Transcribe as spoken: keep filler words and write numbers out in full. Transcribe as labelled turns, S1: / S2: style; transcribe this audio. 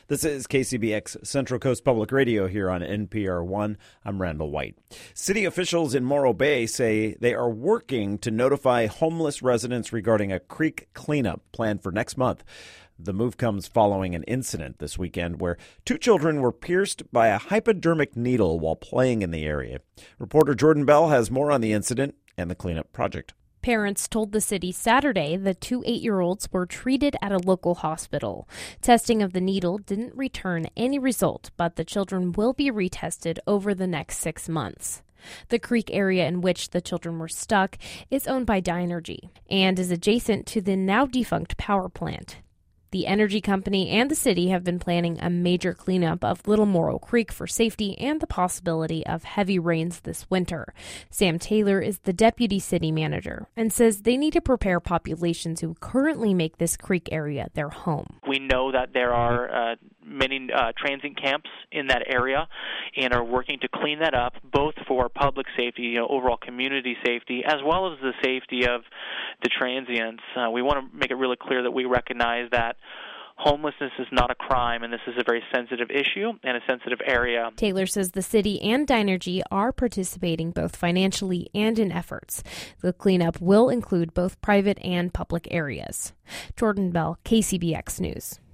S1: This is K C B X Central Coast Public Radio here on N P R one. I'm Randall White. City officials in Morro Bay say they are working to notify homeless residents regarding a creek cleanup planned for next month. The move comes following an incident this weekend where two children were pierced by a hypodermic needle while playing in the area. Reporter Jordan Bell has more on the incident and the cleanup project.
S2: Parents told the city Saturday the two eight-year-olds were treated at a local hospital. Testing of the needle didn't return any result, but the children will be retested over the next six months. The creek area in which the children were stuck is owned by Dynergy and is adjacent to the now-defunct power plant. The energy company and the city have been planning a major cleanup of Little Morro Creek for safety and the possibility of heavy rains this winter. Sam Taylor is the deputy city manager and says they need to prepare populations who currently make this creek area their home.
S3: We know that there are uh, many uh, transient camps in that area and are working to clean that up, both for public safety, you know, overall community safety, as well as the safety of the transients. Uh, we want to make it really clear that we recognize that homelessness is not a crime, and this is a very sensitive issue and a sensitive area.
S2: Taylor says the city and Dynergy are participating both financially and in efforts. The cleanup will include both private and public areas. Jordan Bell, K C B X News.